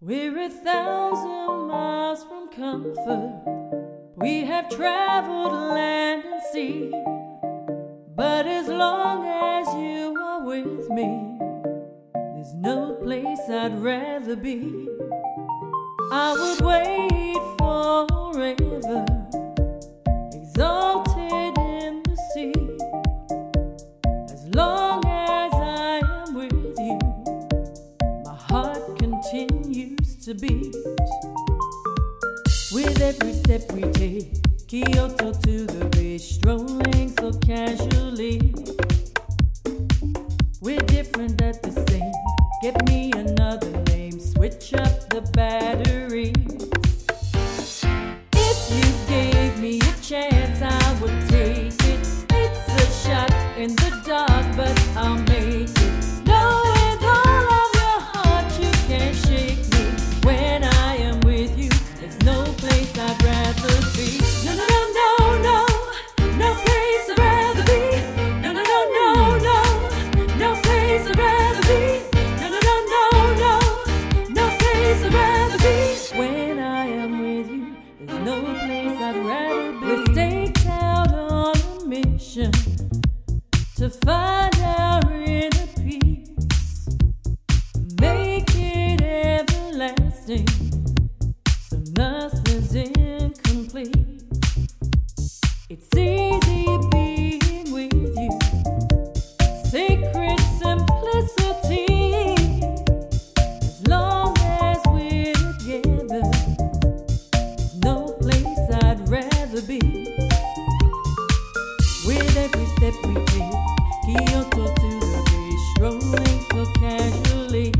We're 1,000 miles from comfort. We have traveled land and sea. But as long as you are with me, there's no place I'd rather be. I would wait forever, exalted in the sea. As long as I am with you, my heart continues to beat. With every step we take, Kyoto to the bay, strolling so casually. We're different at the same. Get me another name, switch up the batteries. If you gave me a chance, I would take it. It's a shot in the dark, but I'll make it. No, with all of your heart, you can't shake me. When I am with you, there's no place I'd rather be. No, no, no, no, no, no place I'd rather be. No, no, no, no, no, no place I'd rather be. No, no, no, no, no, no place I'd rather be. When I am with you, there's no place I'd rather be. We're staked out on a mission to find our inner peace, make it everlasting, so nothing's incomplete. It's easy being with you, sacred simplicity. As long as we're together, there's no place I'd rather be. With every step we take, Kyoto to the bay, strolling so casually.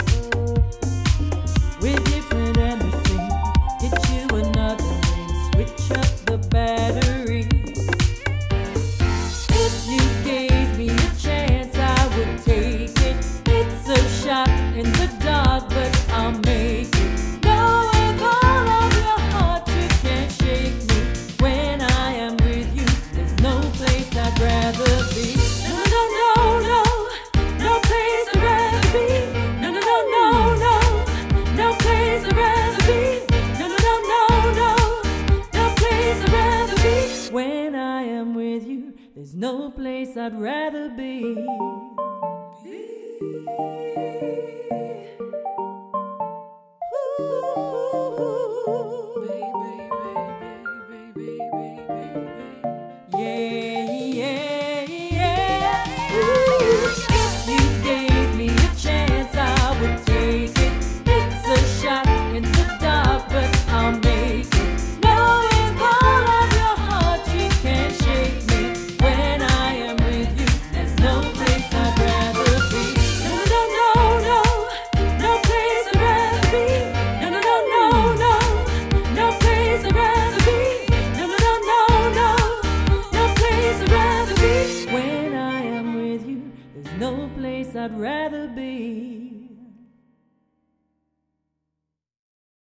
We're different and the same. Get you another name, switch up the batteries. If you gave me a chance, I would take it. It's a shot in the dark, but I'll make it. No, with all of your heart, you can't shake me. When I am with you, there's no place I'd rather be. No, no, no, no, no place I'd rather be. No, no, no, no, no, no place I'd rather be. No, no, no, no, no, no place I'd rather be. When I am with you, there's no place I'd rather be.